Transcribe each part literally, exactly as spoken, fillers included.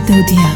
الدودية.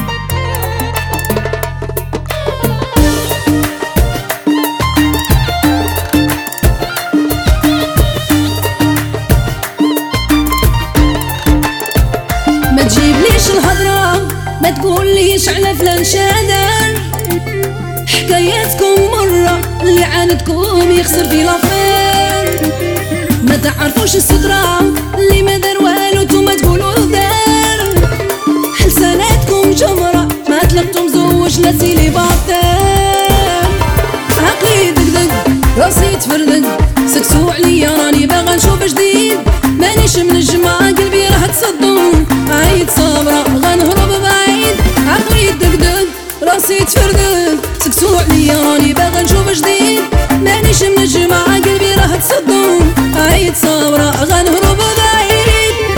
ما تجيبليش الهضرة، ما تقوليش على فلان شادر، حكاياتكم مرة اللي عاندكم يخسر في لافير. ما تعرفوش السترة اللي ما دار والو نتوما تقولوا دار، حلساناتكم جمرة ما تلقتم زوج لا سيليباتير. عقلي دقدق راسي تفردق، سكتو عليا راني باغا نشوف جديد، مانيش من الجماعة قلبي راه تصدم، عايد صابرة غنهرب بعيد. عقلي دقدق راسي تفردق، سكتو عليا راني باغا نشوف جديد، مانيش من الجماعة قلبي راه تصدم، عايد صابرة غنهرب بعيد.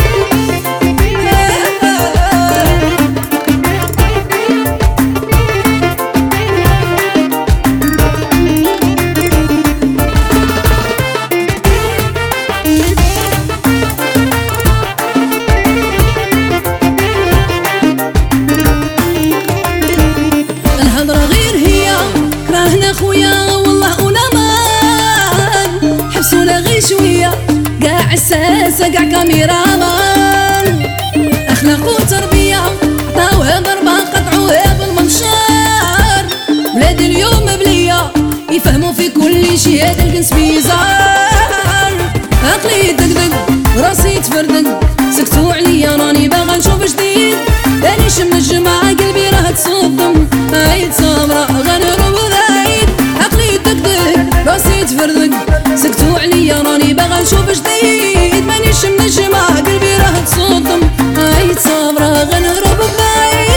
الهضرة غير هي كراهنا خويا والله ونمان، حبسونا غير شوية قاع الساسة قاع كاميرامان، أخلاق وتربية عطاوها ضربة قطعوها بالمنشار. ولادي اليوم بليا يفهموا في كل شي، هذا الجنس بيزار. عقلي دقدق راسي تفردق، سكتو عليا راني باغا نشوف جديد، مانيش من الجماعة قلبي راه تصدم، عايد صابرة غنهرب بعيد. عقلي دقدق راسي تفردق، سكتو عليا راني باغا نشوف جديد، مانيش من الجماعة قلبي راه تصدم، عايد صابرة غنهرب بعيد.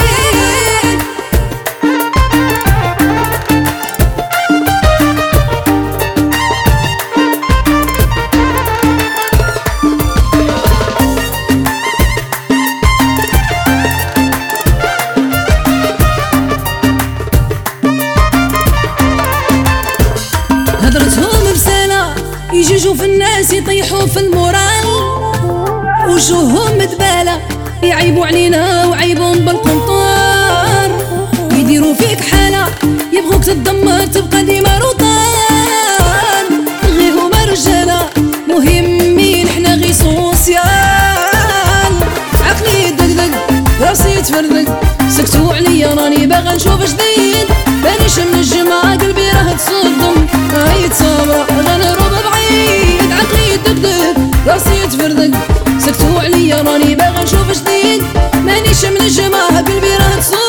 هضرتهم بسنة يجوجوا في الناس يطيحوا في المورال، وجوههم مدبالة يعيبوا علينا وعيبهم بالقنطار، يديروا فيك حالة يبغوك تدمر تبقى ديما روطان. غي هما رجالة مهمين حنا غي سوسيال. عقلي دقدق راسي تفردق، سكتو عليا راني باغا نشوف جديد، مانيش من الجماعة قلبي راه تصدم، عايد صابرة غنهرب بعيد. عقلي دقدق راسي تفردق، سكتو عليا راني باغا نشوف جديد، مانيش من الجماعة قلبي راه تصدم.